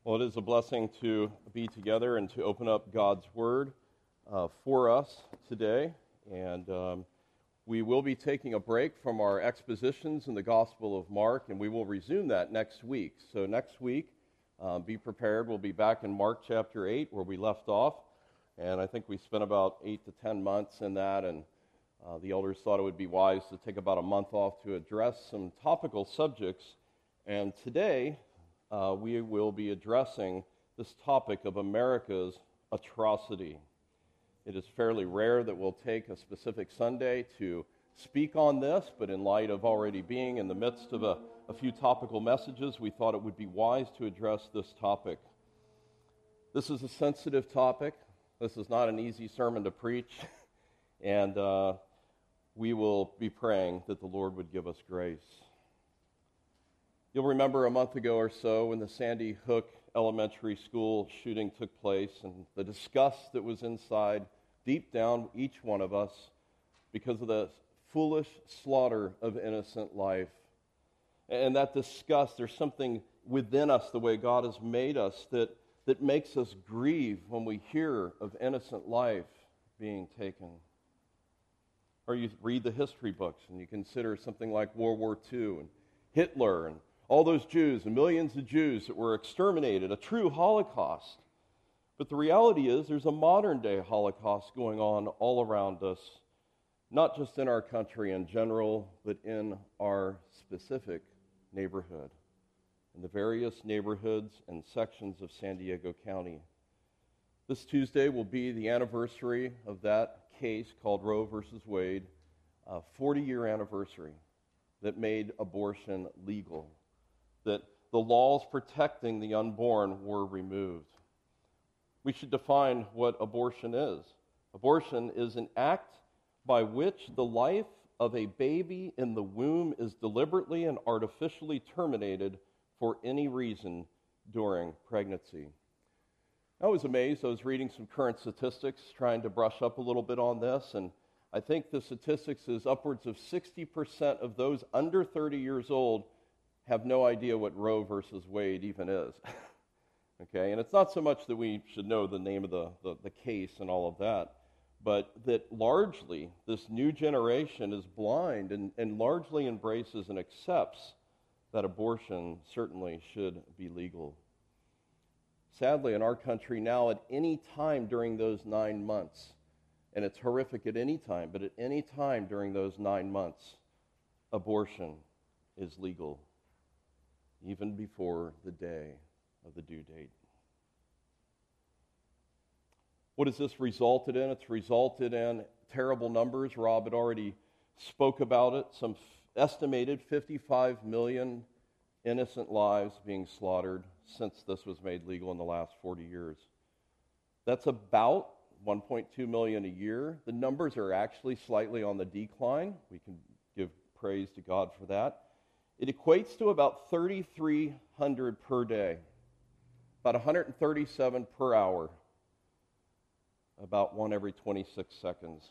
Well, it is a blessing to be together and to open up God's Word for us today. And we will be taking a break from our expositions in the Gospel of Mark, and we will resume that next week. So next week, be prepared. We'll be back in Mark chapter 8 where we left off. And I think we spent about 8 to 10 months in that, and the elders thought it would be wise to take about a month off to address some topical subjects. And today, we will be addressing this topic of America's atrocity. It is fairly rare that we'll take a specific Sunday to speak on this, but in light of already being in the midst of a few topical messages, we thought it would be wise to address this topic. This is a sensitive topic. This is not an easy sermon to preach, and we will be praying that the Lord would give us grace. You'll remember a month ago or so when the Sandy Hook Elementary School shooting took place and the disgust that was inside, deep down each one of us, because of the foolish slaughter of innocent life. And that disgust, there's something within us, the way God has made us, that makes us grieve when we hear of innocent life being taken. Or you read the history books and you consider something like World War II and Hitler and all those Jews and millions of Jews that were exterminated, a true Holocaust. But the reality is there's a modern-day Holocaust going on all around us, not just in our country in general, but in our specific neighborhood, in the various neighborhoods and sections of San Diego County. This Tuesday will be the anniversary of that case called Roe versus Wade, a 40-year anniversary that made abortion legal, that the laws protecting the unborn were removed. We should define what abortion is. Abortion is an act by which the life of a baby in the womb is deliberately and artificially terminated for any reason during pregnancy. I was amazed. I was reading some current statistics, trying to brush up a little bit on this, and I think the statistics is upwards of 60% of those under 30 years old have no idea what Roe versus Wade even is. Okay, and it's not so much that we should know the name of the case and all of that, but that largely this new generation is blind and largely embraces and accepts that abortion certainly should be legal. Sadly, in our country now, at any time during those 9 months, and it's horrific at any time, but at any time during those 9 months, abortion is legal, even before the day of the due date. What has this resulted in? It's resulted in terrible numbers. Rob had already spoke about it. Some estimated 55 million innocent lives being slaughtered since this was made legal in the last 40 years. That's about 1.2 million a year. The numbers are actually slightly on the decline. We can give praise to God for that. It equates to about 3,300 per day, about 137 per hour, about one every 26 seconds.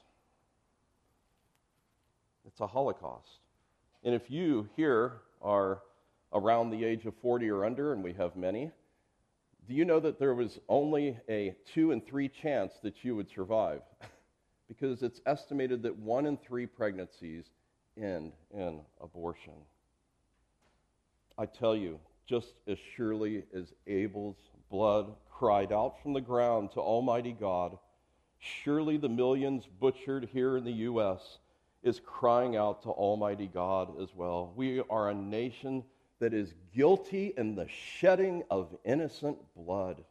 It's a Holocaust. And if you here are around the age of 40 or under, and we have many, do you know that there was only a 2 in 3 chance that you would survive? Because it's estimated that 1 in 3 pregnancies end in abortion. I tell you, just as surely as Abel's blood cried out from the ground to Almighty God, surely the millions butchered here in the U.S. is crying out to Almighty God as well. We are a nation that is guilty in the shedding of innocent blood.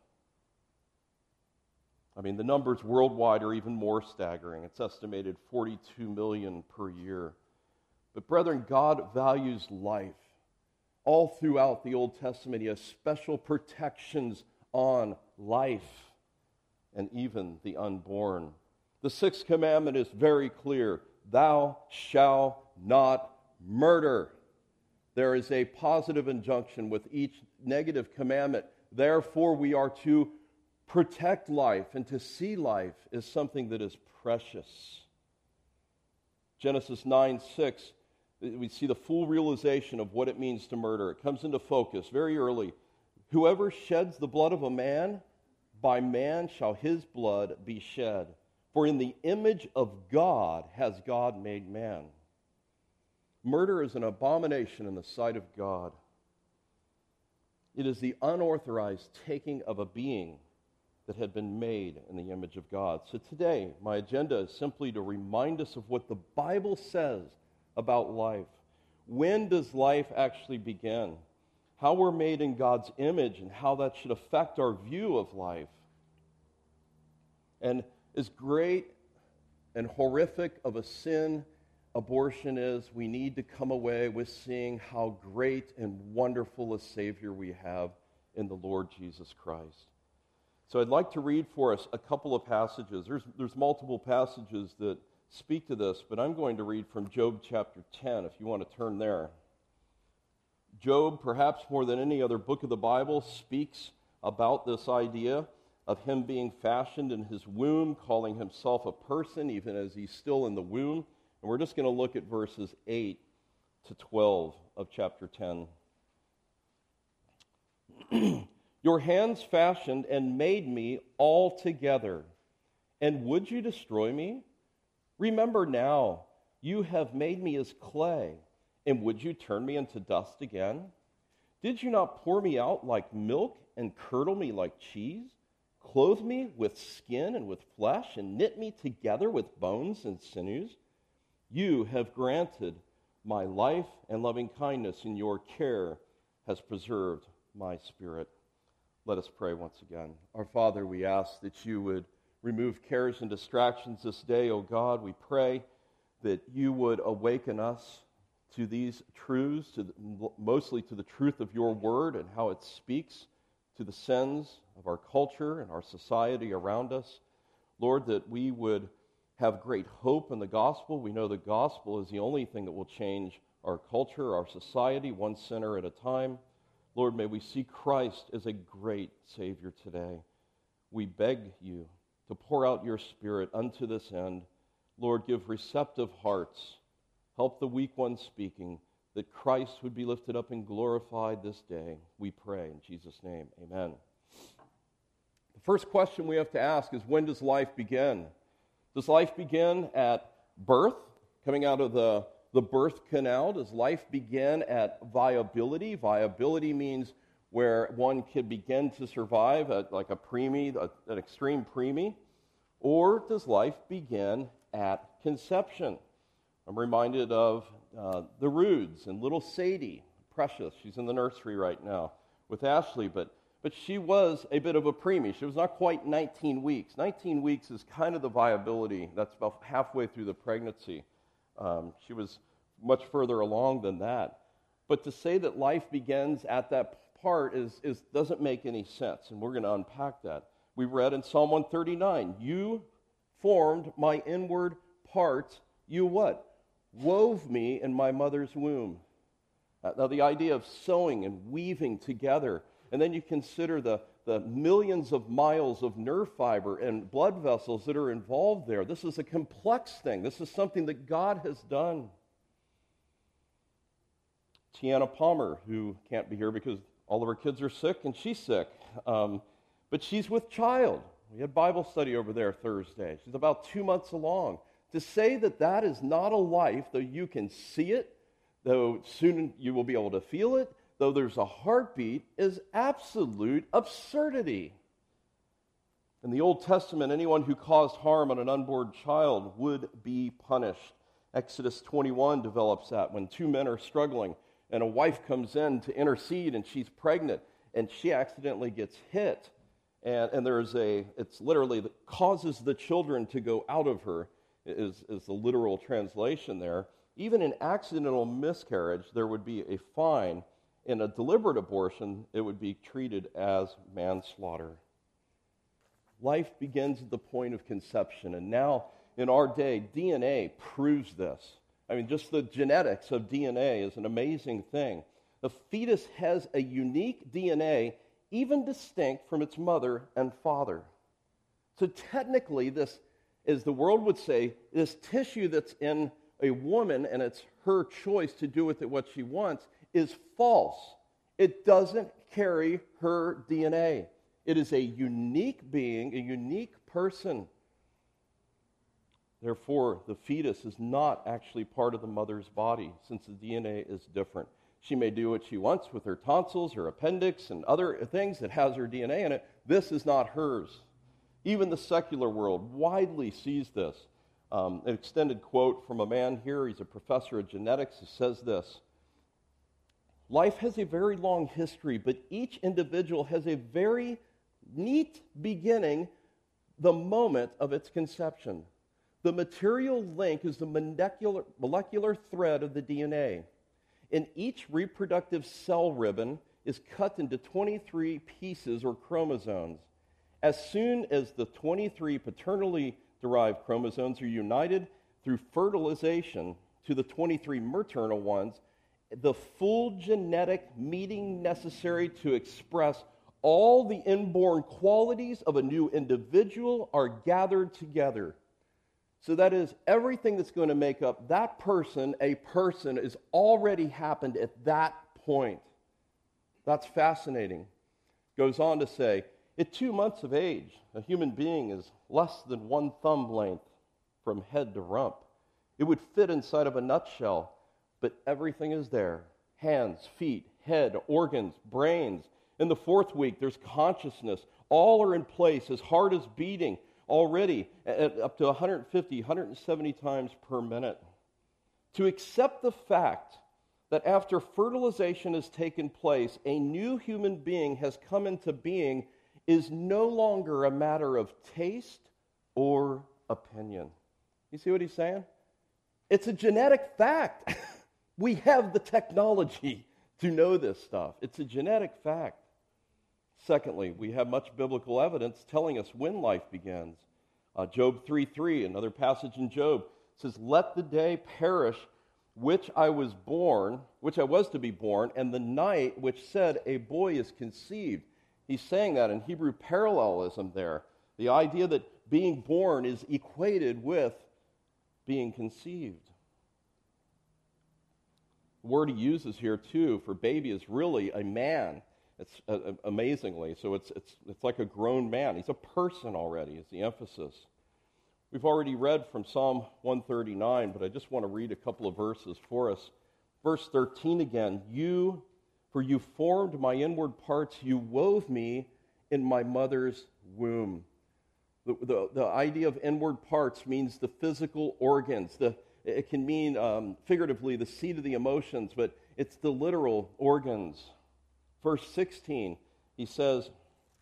I mean, the numbers worldwide are even more staggering. It's estimated 42 million per year. But brethren, God values life. All throughout the Old Testament, he has special protections on life and even the unborn. The 6th commandment is very clear. Thou shalt not murder. There is a positive injunction with each negative commandment. Therefore, we are to protect life and to see life as something that is precious. Genesis 9:6, we see the full realization of what it means to murder. It comes into focus very early. Whoever sheds the blood of a man, by man shall his blood be shed. For in the image of God has God made man. Murder is an abomination in the sight of God. It is the unauthorized taking of a being that had been made in the image of God. So today, my agenda is simply to remind us of what the Bible says about life. When does life actually begin? How we're made in God's image and how that should affect our view of life. And as great and horrific of a sin abortion is, we need to come away with seeing how great and wonderful a Savior we have in the Lord Jesus Christ. So I'd like to read for us a couple of passages. There's multiple passages that speak to this, but I'm going to read from Job chapter 10, if you want to turn there. Job, perhaps more than any other book of the Bible, speaks about this idea of him being fashioned in his womb, calling himself a person even as he's still in the womb. And we're just going to look at verses 8 to 12 of chapter 10. Your hands fashioned and made me altogether, and would you destroy me? Remember now, you have made me as clay, and would you turn me into dust again? Did you not pour me out like milk and curdle me like cheese? Clothe me with skin and with flesh, and knit me together with bones and sinews? You have granted my life and loving kindness, and your care has preserved my spirit. Let us pray once again. Our Father, we ask that you would remove cares and distractions this day, O God. We pray that you would awaken us to these truths, mostly to the truth of your word and how it speaks to the sins of our culture and our society around us. Lord, that we would have great hope in the gospel. We know the gospel is the only thing that will change our culture, our society, one sinner at a time. Lord, may we see Christ as a great Savior today. We beg you to pour out your Spirit unto this end. Lord, give receptive hearts. Help the weak one speaking, that Christ would be lifted up and glorified this day. We pray in Jesus' name. Amen. The first question we have to ask is, when does life begin? Does life begin at birth, coming out of the birth canal? Does life begin at viability? Viability means where one could begin to survive at like a preemie, an extreme preemie. Or does life begin at conception? I'm reminded of the Roods and little Sadie, Precious. She's in the nursery right now with Ashley, but she was a bit of a preemie. She was not quite 19 weeks. 19 weeks is kind of the viability. That's about halfway through the pregnancy. She was much further along than that. But to say that life begins at that part doesn't make any sense, and we're going to unpack that. We read in Psalm 139, you formed my inward parts. You what? Wove me in my mother's womb. Now the idea of sewing and weaving together, and then you consider the millions of miles of nerve fiber and blood vessels that are involved there. This is a complex thing. This is something that God has done. Tiana Palmer, who can't be here because all of her kids are sick and she's sick, but she's with child. We had Bible study over there Thursday. She's about 2 months along. To say that is not a life, though you can see it, though soon you will be able to feel it, though there's a heartbeat, is absolute absurdity. In the Old Testament, anyone who caused harm on an unborn child would be punished. Exodus 21 develops that when two men are struggling and a wife comes in to intercede and she's pregnant and she accidentally gets hit. And it's literally that causes the children to go out of her is the literal translation there. Even in accidental miscarriage, there would be a fine. In a deliberate abortion, it would be treated as manslaughter. Life begins at the point of conception, and now in our day, DNA proves this. I mean, just the genetics of DNA is an amazing thing. The fetus has a unique DNA, even distinct from its mother and father. So technically, this, as the world would say, this tissue that's in a woman, and it's her choice to do with it what she wants, is false. It doesn't carry her DNA. It is a unique being, a unique person. Therefore, the fetus is not actually part of the mother's body, since the DNA is different. She may do what she wants with her tonsils, her appendix, and other things that has her DNA in it. This is not hers. Even the secular world widely sees this. An extended quote from a man here, he's a professor of genetics, who says this: life has a very long history, but each individual has a very neat beginning, the moment of its conception. The material link is the molecular thread of the DNA. And each reproductive cell ribbon is cut into 23 pieces or chromosomes. As soon as the 23 paternally derived chromosomes are united through fertilization to the 23 maternal ones, the full genetic meeting necessary to express all the inborn qualities of a new individual are gathered together. So that is, everything that's going to make up that person a person has already happened at that point. That's fascinating. Goes on to say, at 2 months of age, a human being is less than 1 thumb length from head to rump. It would fit inside of a nutshell, but everything is there. Hands, feet, head, organs, brains. In the 4th week, there's consciousness. All are in place. His heart is beating already at up to 150, 170 times per minute. To accept the fact that after fertilization has taken place, a new human being has come into being is no longer a matter of taste or opinion. You see what he's saying? It's a genetic fact. We have the technology to know this stuff. It's a genetic fact. Secondly, we have much biblical evidence telling us when life begins. Job 3:3, another passage in Job, says, "Let the day perish which I was to be born, and the night which said a boy is conceived." He's saying that in Hebrew parallelism there. The idea that being born is equated with being conceived. The word he uses here, too, for baby is really a man. It's amazingly. So it's like a grown man. He's a person already, is the emphasis. We've already read from Psalm 139, but I just want to read a couple of verses for us. Verse 13 again, For you formed my inward parts, you wove me in my mother's womb. The idea of inward parts means the physical organs. It can mean, figuratively, the seat of the emotions, but it's the literal organs. Verse 16, he says,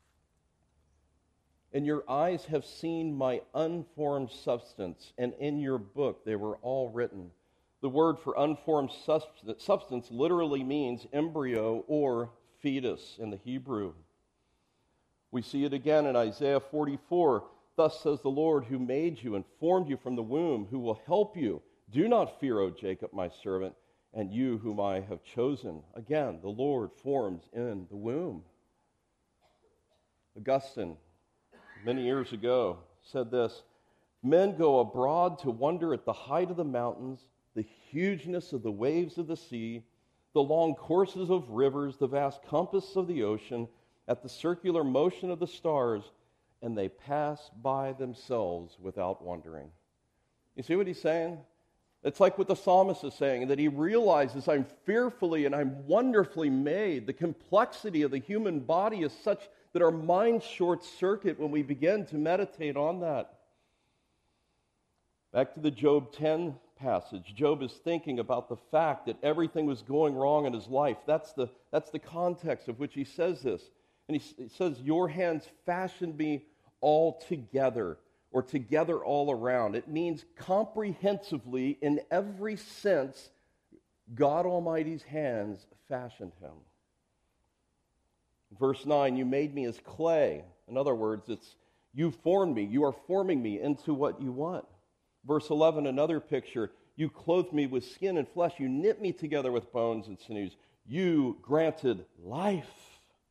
"And your eyes have seen my unformed substance, and in your book they were all written." The word for unformed substance literally means embryo or fetus in the Hebrew. We see it again in Isaiah 44. "Thus says the Lord who made you and formed you from the womb, who will help you. Do not fear, O Jacob, my servant, and you whom I have chosen." Again, the Lord forms in the womb. Augustine, many years ago, said this: "Men go abroad to wonder at the height of the mountains, the hugeness of the waves of the sea, the long courses of rivers, the vast compass of the ocean, at the circular motion of the stars, and they pass by themselves without wondering." You see what he's saying? It's like what the psalmist is saying, that he realizes, I'm fearfully and I'm wonderfully made. The complexity of the human body is such that our minds short circuit when we begin to meditate on that. Back to the Job 10 passage. Job is thinking about the fact that everything was going wrong in his life. That's the context of which he says this. And he says, "Your hands fashioned me all together," or together all around. It means comprehensively, in every sense, God Almighty's hands fashioned him. Verse 9, "You made me as clay." In other words, it's you formed me. You are forming me into what you want. Verse 11, another picture. "You clothed me with skin and flesh. You knit me together with bones and sinews. You granted life."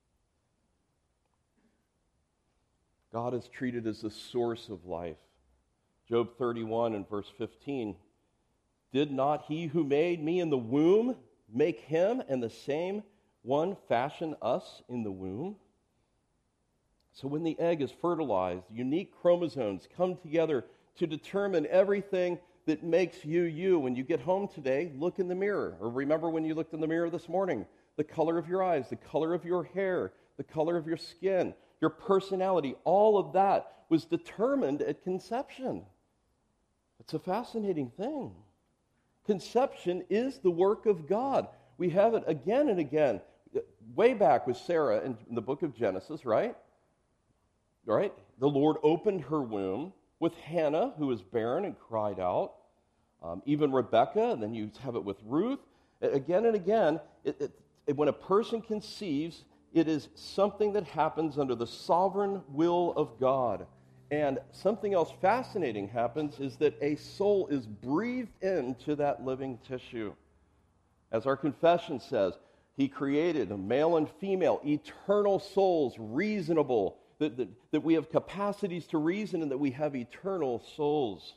God is treated as the source of life. Job 31 and verse 15, "Did not he who made me in the womb make him, and the same one fashioned us in the womb? So when the egg is fertilized, unique chromosomes come together to determine everything that makes you you. When you get home today, look in the mirror. Or remember when you looked in the mirror this morning, the color of your eyes, the color of your hair, the color of your skin, your personality, all of that was determined at conception. It's a fascinating thing. Conception is the work of God. We have it again and again. Way back with Sarah in the book of Genesis, right? Right? The Lord opened her womb with Hannah, who was barren and cried out. Even Rebekah, and then you have it with Ruth. Again and again, when a person conceives, it is something that happens under the sovereign will of God. And something else fascinating happens is that a soul is breathed into that living tissue. As our confession says, He created a male and female, eternal souls, reasonable, that we have capacities to reason and that we have eternal souls.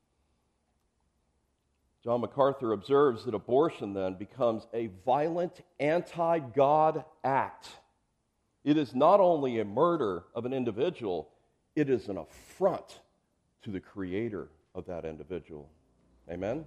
John MacArthur observes that abortion then becomes a violent anti-God act. It is not only a murder of an individual, it is an affront to the creator of that individual. Amen?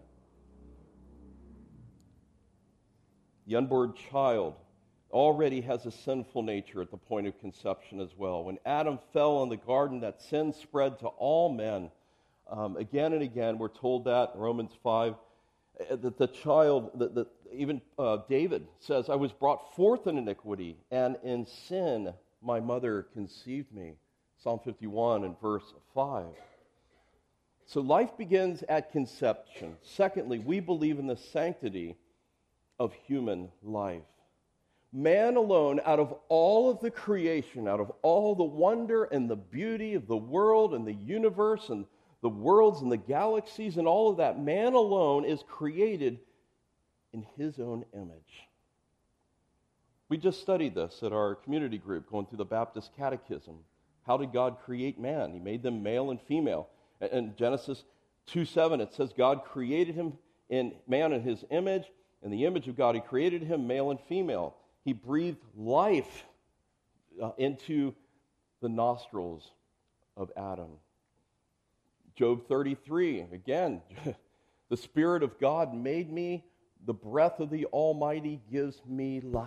The unborn child already has a sinful nature at the point of conception as well. When Adam fell in the garden, that sin spread to all men. Again and again, we're told that in Romans 5, that the child, even David says, I was brought forth in iniquity, and in sin my mother conceived me. Psalm 51 and verse 5. So life begins at conception. Secondly, we believe in the sanctity of human life. Man alone, out of all of the creation, out of all the wonder and the beauty of the world and the universe and the worlds and the galaxies and all of that, man alone is created in His own image. We just studied this at our community group, going through the Baptist Catechism. How did God create man? He made them male and female. In Genesis 2:7, it says God created him in man in His image. In the image of God, He created him male and female. He breathed life into the nostrils of Adam. Job 33, again, the Spirit of God made me, the breath of the Almighty gives me life.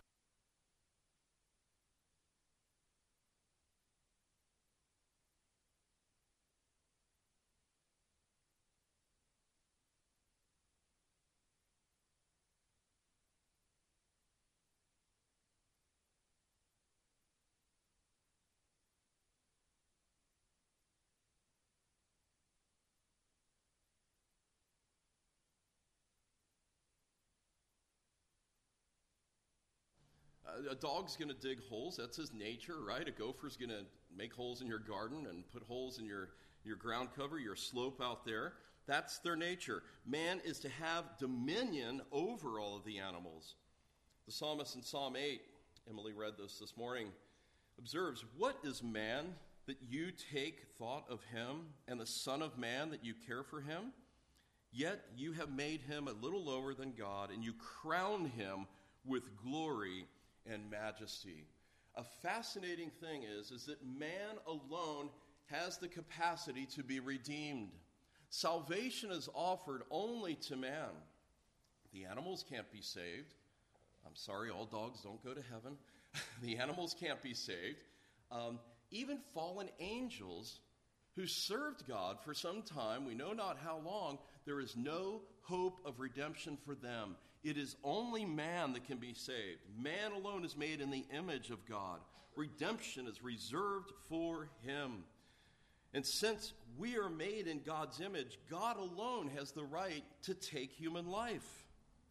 A dog's going to dig holes. That's his nature, right? A gopher's going to make holes in your garden and put holes in your ground cover, your slope out there. That's their nature. Man is to have dominion over all of the animals. The psalmist in Psalm 8, Emily read this morning, observes, what is man that you take thought of him, and the son of man that you care for him? Yet you have made him a little lower than God, and you crown him with glory and majesty. A fascinating thing is that man alone has the capacity to be redeemed. Salvation is offered only to man. The animals can't be saved. I'm sorry, all dogs don't go to heaven. The animals can't be saved. Even fallen angels who served God for some time, we know not how long, there is no hope of redemption for them. It is only man that can be saved. Man alone is made in the image of God. Redemption is reserved for him. And since we are made in God's image, God alone has the right to take human life.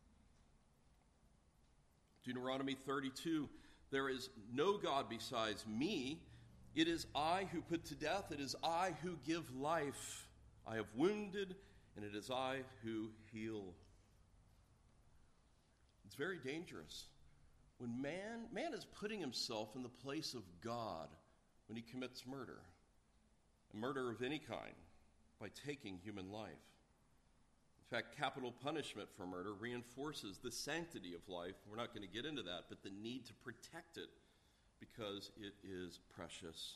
Deuteronomy 32, there is no God besides me. It is I who put to death. It is I who give life. I have wounded, and it is I who heal. It's very dangerous. When man is putting himself in the place of God when he commits murder, a murder of any kind, by taking human life. In fact, capital punishment for murder reinforces the sanctity of life. We're not going to get into that, but the need to protect it because it is precious.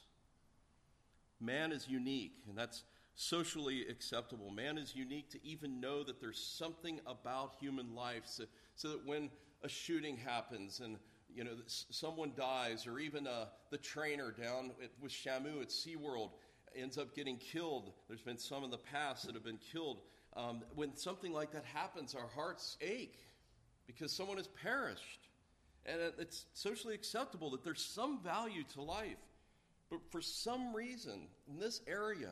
Man is unique, and that's socially acceptable. Man is unique to even know that there's something about human life so that when a shooting happens and someone dies, or even the trainer down with Shamu at SeaWorld ends up getting killed. There's been some in the past that have been killed. When something like that happens, our hearts ache because someone has perished. And it's socially acceptable that there's some value to life. But for some reason, in this area,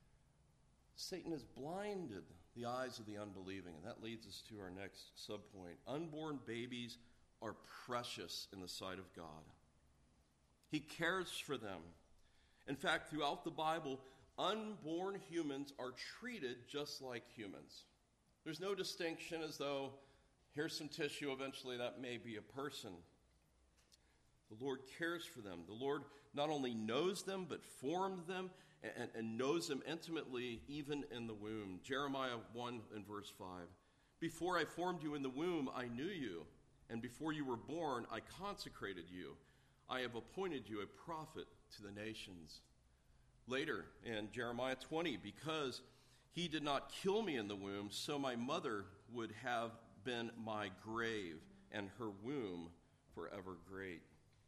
Satan has blinded the eyes of the unbelieving. And that leads us to our next subpoint. Unborn babies are precious in the sight of God. He cares for them. In fact, throughout the Bible, unborn humans are treated just like humans. There's no distinction as though here's some tissue, eventually that may be a person. The Lord cares for them. The Lord not only knows them, but formed them and knows them intimately even in the womb. Jeremiah 1 and verse 5. Before I formed you in the womb, I knew you, and before you were born, I consecrated you. I have appointed you a prophet to the nations. Later in Jeremiah 20, because he did not kill me in the womb, so my mother would have been my grave, and her womb forever great.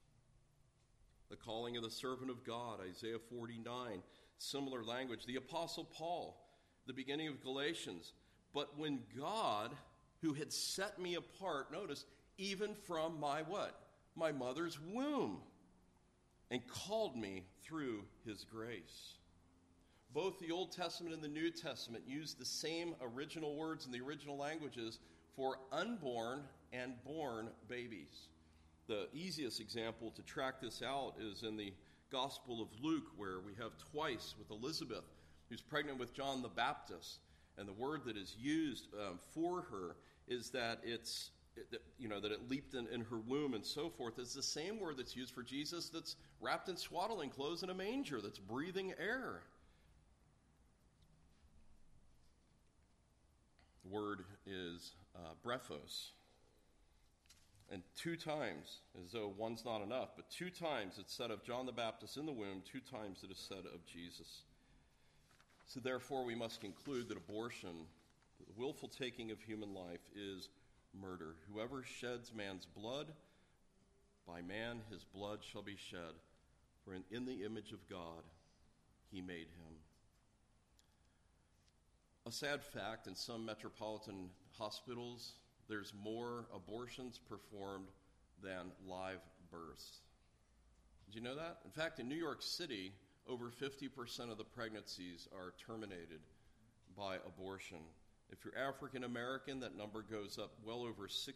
The calling of the servant of God, Isaiah 49, similar language. The Apostle Paul, the beginning of Galatians. But when God, who had set me apart, notice, even from my what? My mother's womb, and called me through his grace. Both the Old Testament and the New Testament use the same original words in the original languages for unborn and born babies. The easiest example to track this out is in the Gospel of Luke, where we have twice with Elizabeth, who's pregnant with John the Baptist. And the word that is used for her is that that it leaped in her womb and so forth. It's the same word that's used for Jesus that's wrapped in swaddling clothes in a manger, that's breathing air. The word is brephos. And 2 times, as though one's not enough, but 2 times it's said of John the Baptist in the womb, 2 times it is said of Jesus. So therefore we must conclude that abortion, the willful taking of human life, is murder. Whoever sheds man's blood, by man his blood shall be shed, for in the image of God he made him. A sad fact, in some metropolitan hospitals, there's more abortions performed than live births. Did you know that? In fact, in New York City, over 50% of the pregnancies are terminated by abortion. If you're African American, that number goes up well over 60%.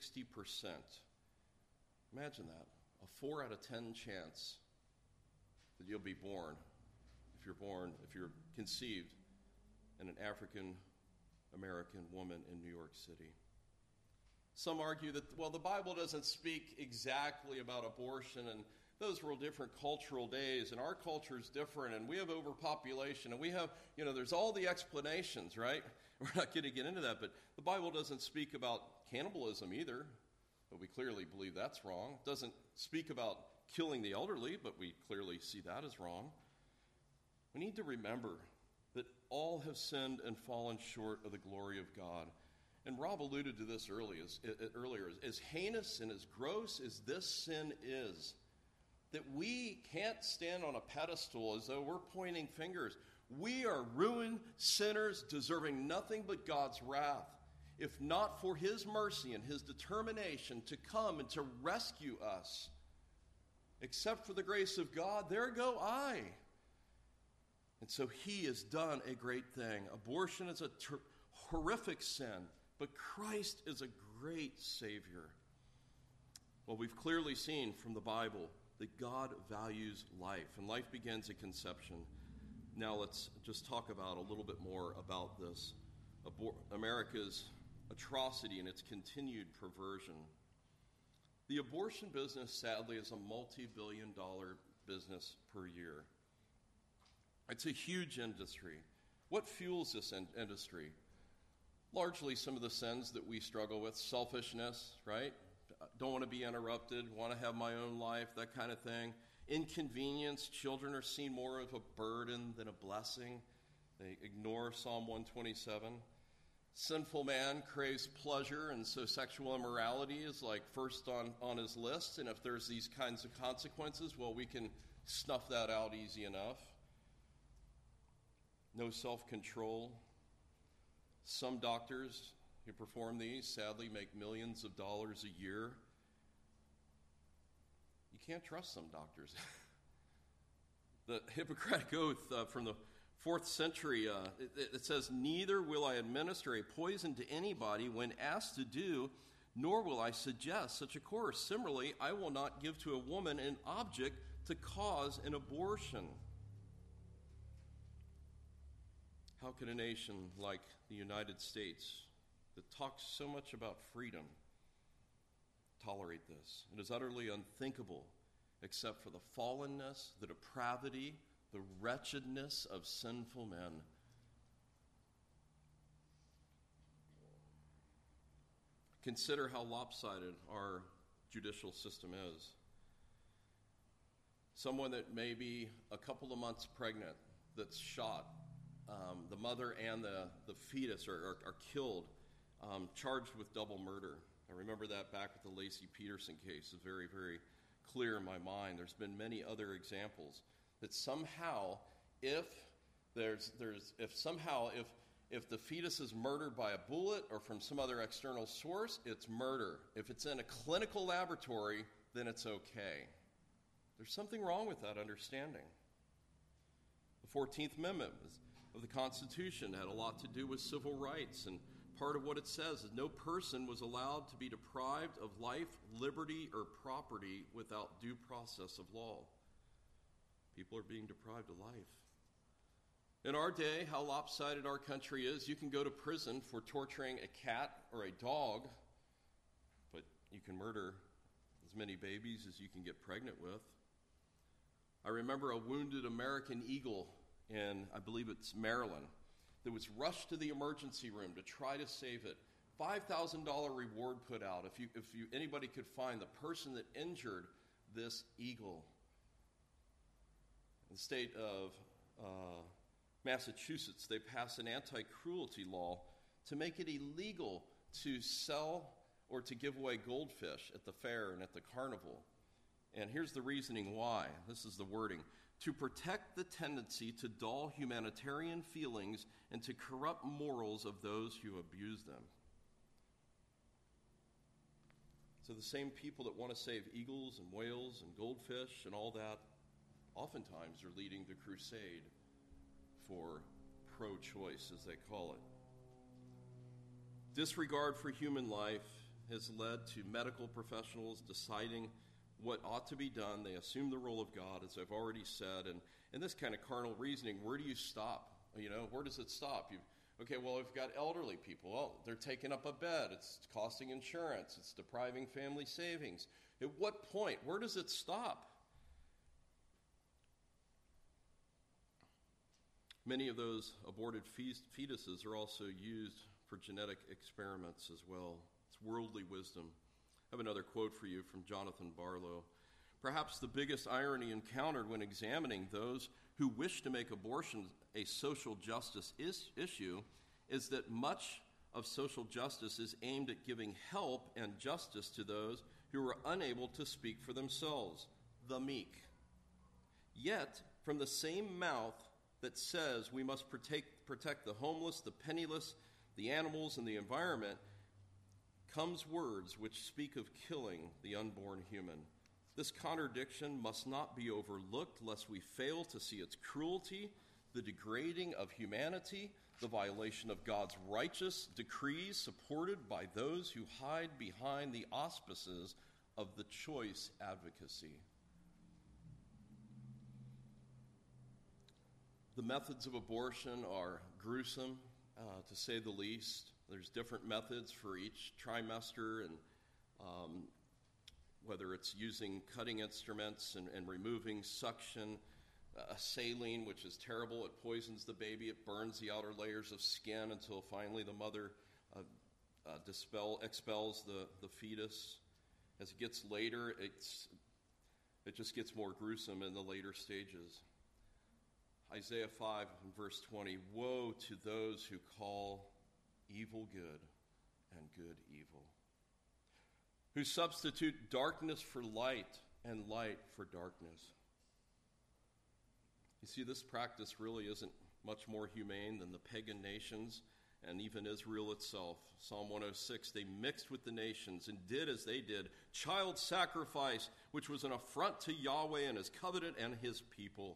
Imagine that, a 4 out of 10 chance that you'll be born, if you're conceived in an African American woman in New York City. Some argue that, the Bible doesn't speak exactly about abortion, and those were different cultural days, and our culture is different, and we have overpopulation, and we have, there's all the explanations, right? We're not going to get into that, but the Bible doesn't speak about cannibalism either, but we clearly believe that's wrong. It doesn't speak about killing the elderly, but we clearly see that as wrong. We need to remember that all have sinned and fallen short of the glory of God. And Rob alluded to this earlier. As heinous and as gross as this sin is, that we can't stand on a pedestal as though we're pointing fingers. We are ruined sinners deserving nothing but God's wrath. If not for his mercy and his determination to come and to rescue us, except for the grace of God, there go I. And so he has done a great thing. Abortion is a horrific sin, but Christ is a great Savior. Well, we've clearly seen from the Bible that God values life, and life begins at conception. Now let's just talk about a little bit more about this. America's atrocity and its continued perversion. The abortion business, sadly, is a multi-billion-dollar business per year. It's a huge industry. What fuels this industry? Largely some of the sins that we struggle with, selfishness, right? Don't want to be interrupted, want to have my own life, that kind of thing. Inconvenience, children are seen more of a burden than a blessing. They ignore Psalm 127. Sinful man craves pleasure, and so sexual immorality is like first on his list. And if there's these kinds of consequences, well, we can snuff that out easy enough. No self-control. Some doctors who perform these sadly make millions of dollars a year. You can't trust some doctors. The Hippocratic Oath from the 4th century, it says, "Neither will I administer a poison to anybody when asked to do, nor will I suggest such a course. Similarly, I will not give to a woman an object to cause an abortion." How can a nation like the United States, that talks so much about freedom, tolerate this? It is utterly unthinkable, except for the fallenness, the depravity, the wretchedness of sinful men. Consider how lopsided our judicial system is. Someone that may be a couple of months pregnant that's shot, the mother and the fetus are killed, charged with double murder. I remember that back with the Lacey Peterson case. It's very, very clear in my mind. There's been many other examples that somehow, if the fetus is murdered by a bullet or from some other external source, it's murder. If it's in a clinical laboratory, then it's okay. There's something wrong with that understanding. The 14th Amendment of the Constitution had a lot to do with civil rights, and part of what it says is no person was allowed to be deprived of life, liberty, or property without due process of law. People are being deprived of life. In our day, how lopsided our country is, you can go to prison for torturing a cat or a dog, but you can murder as many babies as you can get pregnant with. I remember a wounded American eagle in, I believe it's Maryland, that was rushed to the emergency room to try to save it. $5,000 reward put out if anybody could find the person that injured this eagle. In the state of Massachusetts, they passed an anti-cruelty law to make it illegal to sell or to give away goldfish at the fair and at the carnival. And here's the reasoning why. This is the wording. To protect the tendency to dull humanitarian feelings and to corrupt morals of those who abuse them. So the same people that want to save eagles and whales and goldfish and all that oftentimes are leading the crusade for pro-choice, as they call it. Disregard for human life has led to medical professionals deciding what ought to be done. They assume the role of God, as I've already said. And in this kind of carnal reasoning, where do you stop? Where does it stop? We've got elderly people. Well, they're taking up a bed. It's costing insurance. It's depriving family savings. At what point? Where does it stop? Many of those aborted fetuses are also used for genetic experiments as well. It's worldly wisdom. I have another quote for you from Jonathan Barlow. Perhaps the biggest irony encountered when examining those who wish to make abortion a social justice issue is that much of social justice is aimed at giving help and justice to those who are unable to speak for themselves, the meek. Yet, from the same mouth that says we must protect the homeless, the penniless, the animals, and the environment, comes words which speak of killing the unborn human. This contradiction must not be overlooked lest we fail to see its cruelty, the degrading of humanity, the violation of God's righteous decrees supported by those who hide behind the auspices of the choice advocacy. The methods of abortion are gruesome, to say the least. There's different methods for each trimester, and whether it's using cutting instruments and removing suction, saline, which is terrible. It poisons the baby. It burns the outer layers of skin until finally the mother expels the fetus. As it gets later, it just gets more gruesome in the later stages. Isaiah 5 and verse 20, woe to those who call evil good and good evil, who substitute darkness for light and light for darkness. You see, this practice really isn't much more humane than the pagan nations and even Israel itself. Psalm 106, they mixed with the nations and did as they did, child sacrifice, which was an affront to Yahweh and his covenant and his people.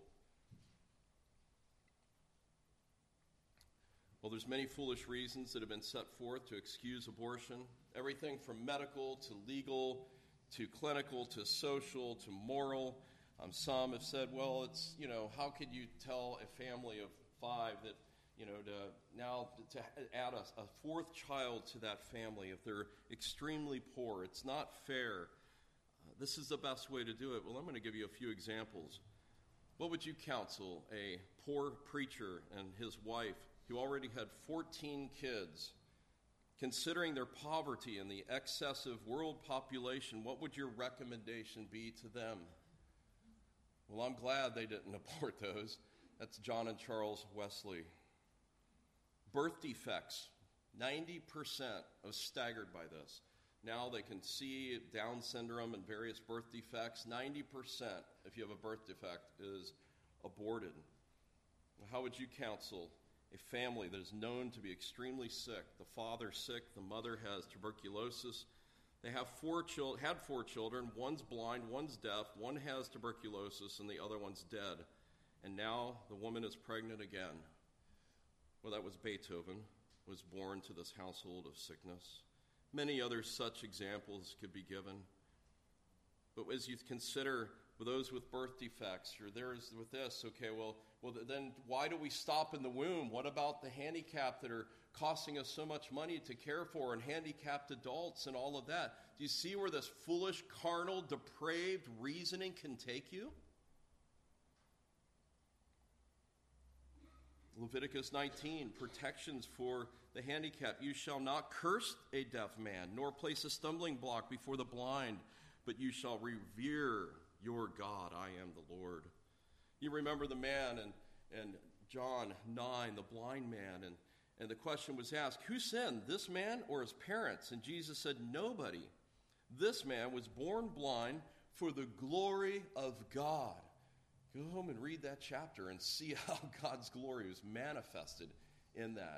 Well, there's many foolish reasons that have been set forth to excuse abortion. Everything from medical to legal to clinical to social to moral. Some have said, well, it's, how could you tell a family of 5 that, to add a 4th child to that family if they're extremely poor? It's not fair. This is the best way to do it. Well, I'm going to give you a few examples. What would you counsel a poor preacher and his wife who already had 14 kids, considering their poverty and the excessive world population? What would your recommendation be to them? Well, I'm glad they didn't abort those. That's John and Charles Wesley. Birth defects. 90% are staggered by this. Now they can see Down syndrome and various birth defects. 90%, if you have a birth defect, is aborted. How would you counsel a family that is known to be extremely sick? The father sick, the mother has tuberculosis. They have 4 children. One's blind, one's deaf, one has tuberculosis, and the other one's dead. And now the woman is pregnant again. Well, that was Beethoven, was born to this household of sickness. Many other such examples could be given. But as you consider those with birth defects, or there's with this, okay, well, then why do we stop in the womb? What about the handicapped that are costing us so much money to care for, and handicapped adults and all of that? Do you see where this foolish, carnal, depraved reasoning can take you? Leviticus 19, protections for the handicapped. You shall not curse a deaf man, nor place a stumbling block before the blind, but you shall revere your God. I am the Lord. You remember the man in John 9, the blind man, and the question was asked, who sinned, this man or his parents? And Jesus said, nobody. This man was born blind for the glory of God. Go home and read that chapter and see how God's glory was manifested in that.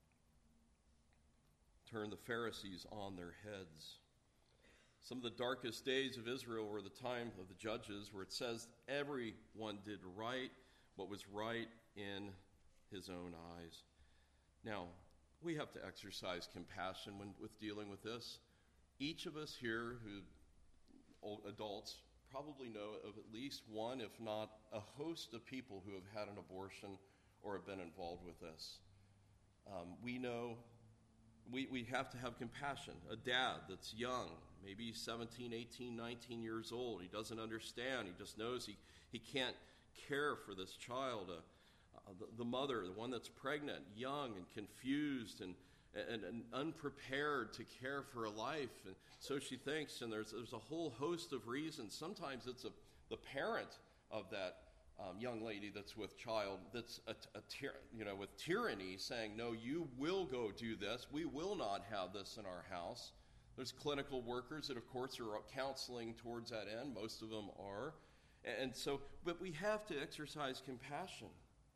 Turn the Pharisees on their heads. Some of the darkest days of Israel were the time of the judges, where it says everyone did right what was right in his own eyes. Now, we have to exercise compassion with dealing with this. Each of us here who adults probably know of at least one, if not a host of people who have had an abortion or have been involved with this. We know we have to have compassion. A dad that's young, maybe 17, 18, 19 years old, he doesn't understand. He just knows he can't care for this child. The mother, the one that's pregnant, young and confused and unprepared to care for a life, and so she thinks, and there's a whole host of reasons. Sometimes it's the parent of that young lady that's with child that's with tyranny, saying, no, you will go do this. We will not have this in our house. There's clinical workers that, of course, are counseling towards that end. Most of them are. And so, but we have to exercise compassion.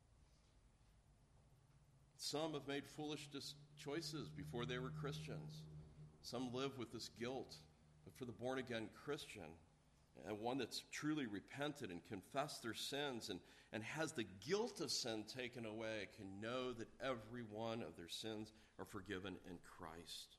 Some have made foolish choices before they were Christians. Some live with this guilt. But for the born-again Christian, and one that's truly repented and confessed their sins and has the guilt of sin taken away, can know that every one of their sins are forgiven in Christ.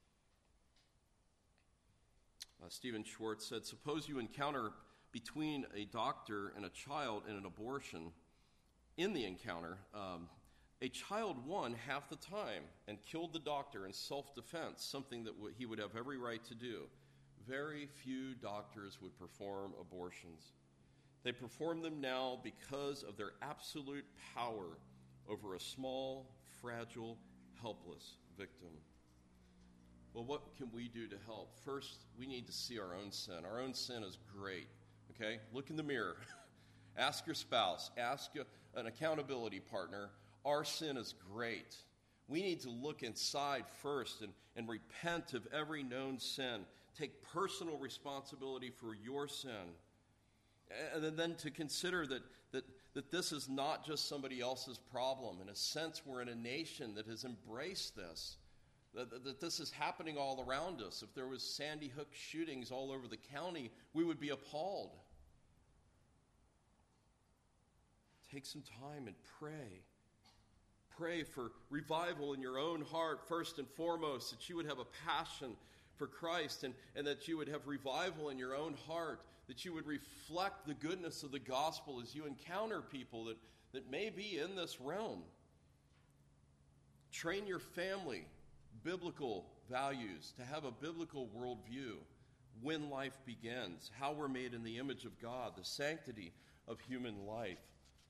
Stephen Schwartz said, suppose you encounter between a doctor and a child in an abortion. In the encounter, a child won half the time and killed the doctor in self-defense, something that he would have every right to do. Very few doctors would perform abortions. They perform them now because of their absolute power over a small, fragile, helpless victim. Well, what can we do to help? First, we need to see our own sin. Our own sin is great, okay? Look in the mirror. Ask your spouse. Ask an accountability partner. Our sin is great. We need to look inside first and repent of every known sin. Take personal responsibility for your sin. And then to consider that this is not just somebody else's problem. In a sense, we're in a nation that has embraced this. That this is happening all around us. If there was Sandy Hook shootings all over the county, we would be appalled. Take some time and pray. Pray for revival in your own heart, first and foremost, that you would have a passion for Christ and that you would have revival in your own heart, that you would reflect the goodness of the gospel as you encounter people that may be in this realm. Train your family biblical values, to have a biblical worldview, when life begins, how we're made in the image of God, the sanctity of human life.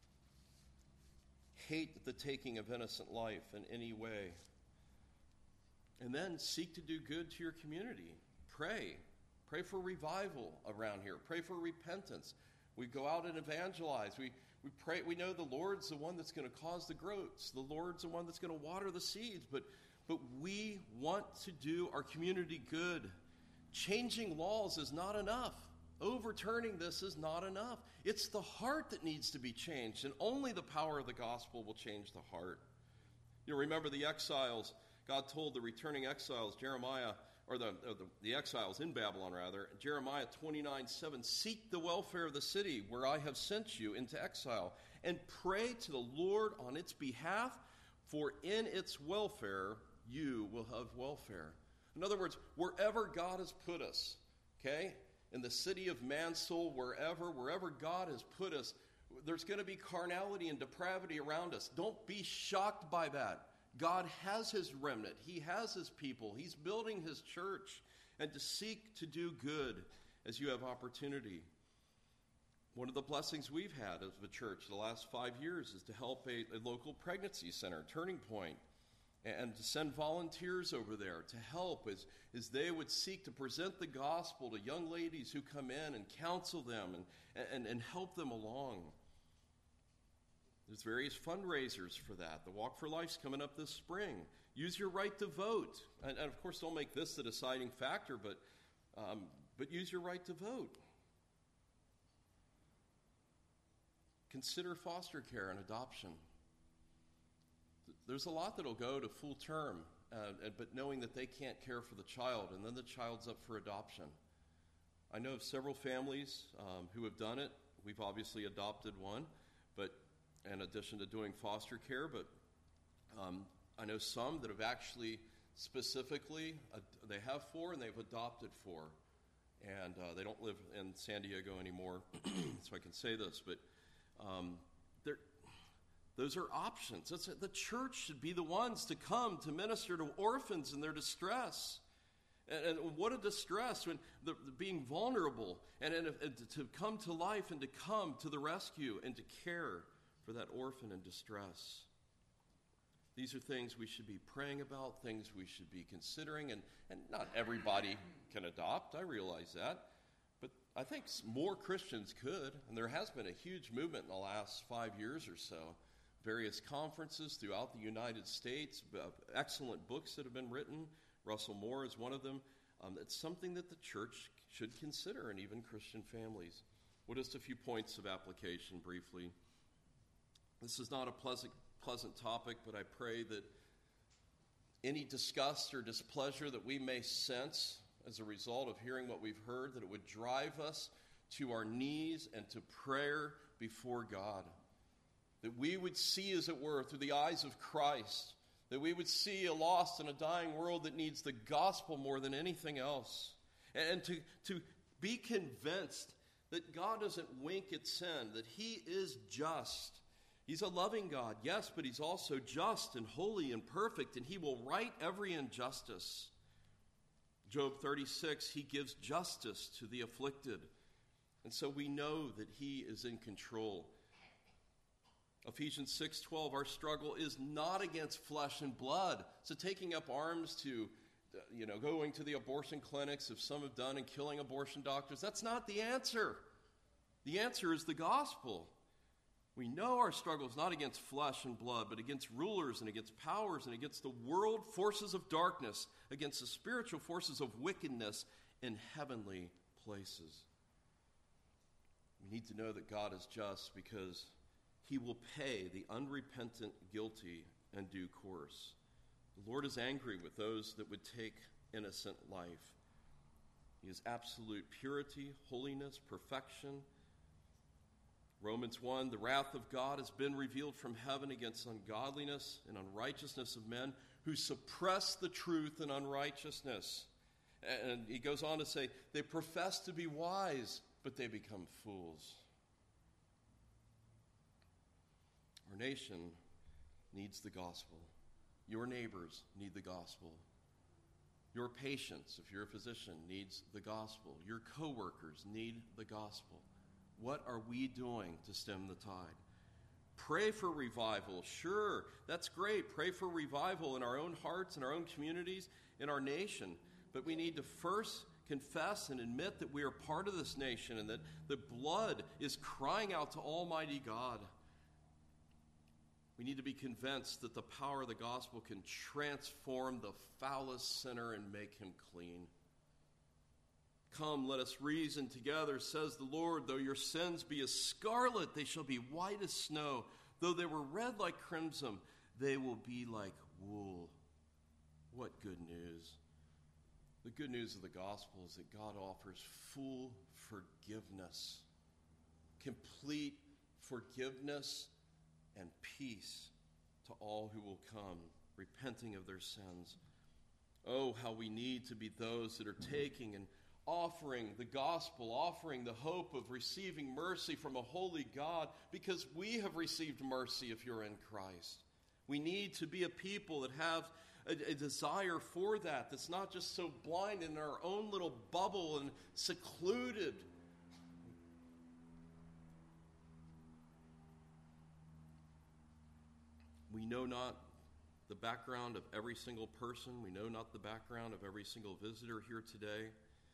Hate the taking of innocent life in any way. And then seek to do good to your community. Pray. Pray for revival around here. Pray for repentance. We go out and evangelize. We pray. We know the Lord's the one that's going to cause the growths. The Lord's the one that's going to water the seeds. But we want to do our community good. Changing laws is not enough. Overturning this is not enough. It's the heart that needs to be changed, and only the power of the gospel will change the heart. You remember the exiles. God told the returning exiles, Jeremiah, or the exiles in Babylon, rather, Jeremiah 29:7, seek the welfare of the city where I have sent you into exile, and pray to the Lord on its behalf, for in its welfare you will have welfare. In other words, wherever God has put us, okay, in the city of Mansoul, wherever God has put us, there's going to be carnality and depravity around us. Don't be shocked by that. God has his remnant. He has his people. He's building his church. And to seek to do good as you have opportunity. One of the blessings we've had as a church the last 5 years is to help a local pregnancy center, Turning Point, and to send volunteers over there to help as they would seek to present the gospel to young ladies who come in and counsel them and help them along. There's various fundraisers for that. The Walk for Life's coming up this spring. Use your right to vote. And of course, don't make this the deciding factor, but use your right to vote. Consider foster care and adoption. There's a lot that'll go to full term, but knowing that they can't care for the child, and then the child's up for adoption. I know of several families who have done it. We've obviously adopted one, but in addition to doing foster care, but I know some that have actually specifically, they have 4 and they've adopted 4. And they don't live in San Diego anymore, so I can say this, but those are options. The church should be the ones to come to minister to orphans in their distress. And what a distress when being vulnerable and to come to life and to come to the rescue and to care for that orphan in distress. These are things we should be praying about, things we should be considering, and not everybody can adopt. I realize that. But I think more Christians could, and there has been a huge movement in the last 5 years or so. Various conferences throughout the United States, excellent books that have been written. Russell Moore is one of them. It's something that the church should consider, and even Christian families. Well, just a few points of application briefly. This is not a pleasant topic, but I pray that any disgust or displeasure that we may sense as a result of hearing what we've heard, that it would drive us to our knees and to prayer before God. That we would see, as it were, through the eyes of Christ. That we would see a lost and a dying world that needs the gospel more than anything else. And to be convinced that God doesn't wink at sin, that he is just. He's a loving God, yes, but he's also just and holy and perfect, and he will right every injustice. Job 36, he gives justice to the afflicted. And so we know that he is in control. Ephesians 6:12, our struggle is not against flesh and blood. So taking up arms to going to the abortion clinics, if some have done, and killing abortion doctors. That's not the answer. The answer is the gospel. We know our struggle is not against flesh and blood, but against rulers and against powers and against the world forces of darkness, against the spiritual forces of wickedness in heavenly places. We need to know that God is just because he will pay the unrepentant guilty in due course. The Lord is angry with those that would take innocent life. He is absolute purity, holiness, perfection. Romans 1, the wrath of God has been revealed from heaven against ungodliness and unrighteousness of men who suppress the truth in unrighteousness. And he goes on to say, they profess to be wise, but they become fools. Our nation needs the gospel. Your neighbors need the gospel. Your patients, if you're a physician, needs the gospel. Your coworkers need the gospel. What are we doing to stem the tide? Pray for revival. Sure, that's great. Pray for revival in our own hearts, in our own communities, in our nation. But we need to first confess and admit that we are part of this nation and that the blood is crying out to Almighty God. We need to be convinced that the power of the gospel can transform the foulest sinner and make him clean. Come, let us reason together, says the Lord. Though your sins be as scarlet, they shall be white as snow. Though they were red like crimson, they will be like wool. What good news. The good news of the gospel is that God offers full forgiveness, complete forgiveness and peace to all who will come, repenting of their sins. Oh, how we need to be those that are taking and offering the gospel, offering the hope of receiving mercy from a holy God, because we have received mercy if you're in Christ. We need to be a people that have a desire for that, that's not just so blind in our own little bubble and secluded. We know not the background of every single person. We know not the background of every single visitor here today.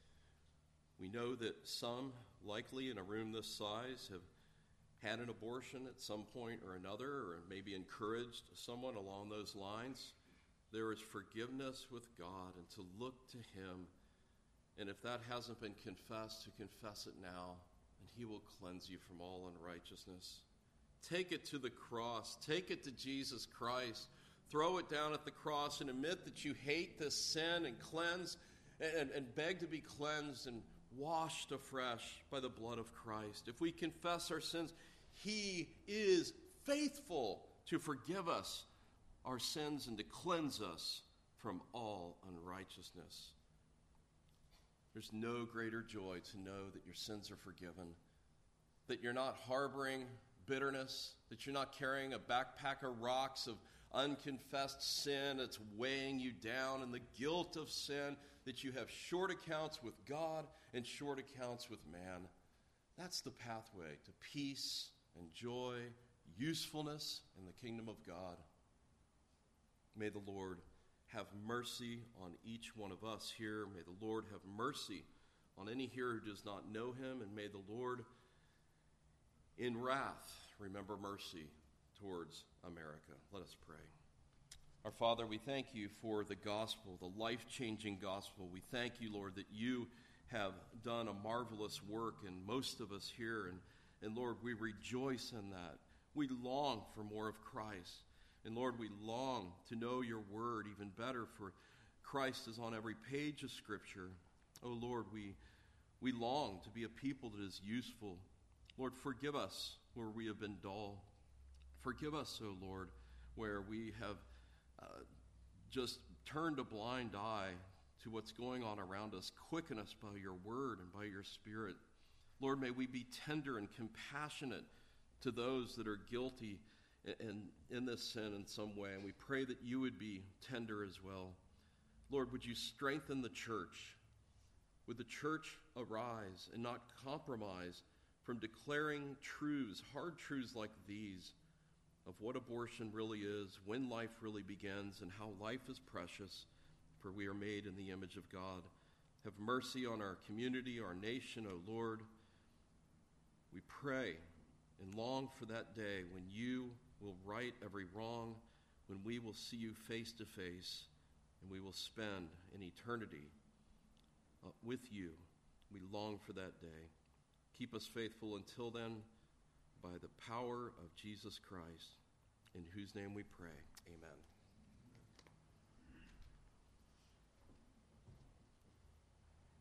We know that some, likely in a room this size, have had an abortion at some point or another, or maybe encouraged someone along those lines. There is forgiveness with God, and to look to him. And if that hasn't been confessed, to confess it now, and he will cleanse you from all unrighteousness. Take it to the cross. Take it to Jesus Christ. Throw it down at the cross and admit that you hate this sin and cleanse and beg to be cleansed and washed afresh by the blood of Christ. If we confess our sins, he is faithful to forgive us our sins and to cleanse us from all unrighteousness. There's no greater joy to know that your sins are forgiven, that you're not harboring bitterness, that you're not carrying a backpack of rocks of unconfessed sin that's weighing you down, and the guilt of sin, that you have short accounts with God and short accounts with man. That's the pathway to peace and joy, usefulness in the kingdom of God. May the Lord have mercy on each one of us here. May the Lord have mercy on any here who does not know him, and may the Lord in wrath remember mercy towards America. Let us pray. Our Father, we thank you for the gospel, the life-changing gospel. We thank you, Lord, that you have done a marvelous work in most of us here. And Lord, we rejoice in that. We long for more of Christ. And Lord, we long to know your word even better, for Christ is on every page of Scripture. Oh Lord, we long to be a people that is useful. Lord, forgive us where we have been dull. Forgive us, oh Lord, where we have just turned a blind eye to what's going on around us. Quicken us by your word and by your Spirit. Lord, may we be tender and compassionate to those that are guilty in this sin in some way. And we pray that you would be tender as well. Lord, would you strengthen the church? Would the church arise and not compromise from declaring truths, hard truths like these, of what abortion really is, when life really begins, and how life is precious. for we are made in the image of God. Have mercy on our community, our nation, O Lord. We pray and long for that day when you will right every wrong, when we will see you face to face, and we will spend an eternity with you. We long for that day. Keep us faithful until then by the power of Jesus Christ, in whose name we pray. Amen.